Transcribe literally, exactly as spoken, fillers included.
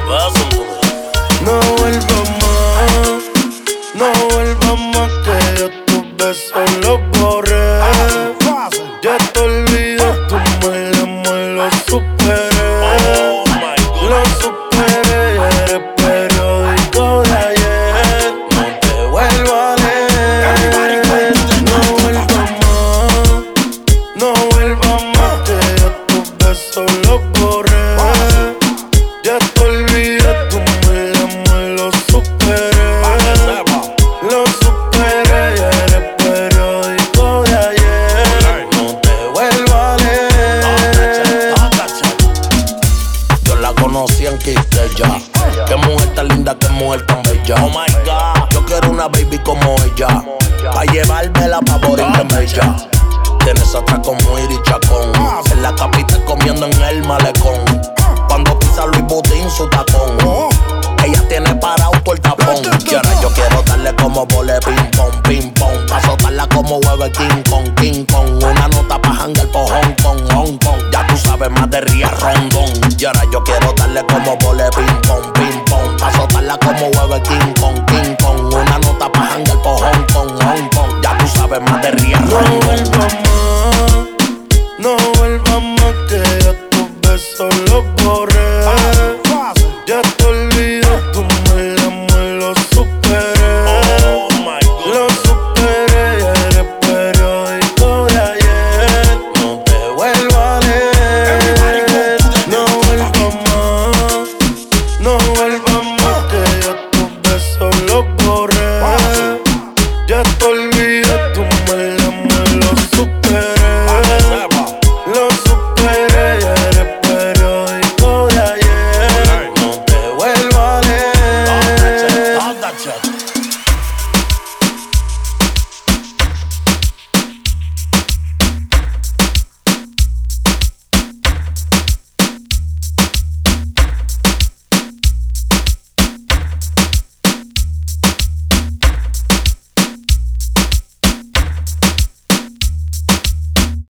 No vuelvas más, no vuelvas más, que yo tus besos los borré. Ya te olvidé, tu mal amor lo superé. Lo superé, eres periódico de ayer. No te vuelvo a leer. No vuelvas más, no vuelvas más, que yo tus besos los borré. Ya te olvidé, tu mal amor lo superé. Lo superé, eres periódico de ayer. No te vuelvo a leer. Yo la conocí en Quisqueya. Qué mujer tan linda, qué mujer tan bella. Oh my God, yo quiero una baby como ella, pa' llevármela pa' morirme en ella. Tiene esa atraco muy chacón. En la capital comiendo en el malecón. Cuando pisa Luis Butín su tacón. Ella tiene parado todo el tapón. Y ahora yo quiero darle como vole ping pong, ping pong. Pa' soltarla como hueve King Kong, King Kong. Una nota pa' jangar por Hong Kong, Hong Kong. Ya tú sabes más de Ría Rondón. Y ahora yo quiero darle como vole ping pong, ping pong. Pa' soltarla como hueve King Kong, King Kong. Una nota pa' jangar por Hong Kong, Hong Kong. Ya tú sabes más de Ría No Rondón. vuelvas más, no vuelvas más, que ya tus besos los borré. Ya te olvidé, tu mal amor lo superé. Lo superé, eres periódico de ayer. No te vuelvo a leer. No vuelvas más, no vuelvas más, que ya tus besos los borré. Ya te olvidé, tu mal amor lo superé. Lo superé, eres periódico de ayer. No te vuelvo a leer.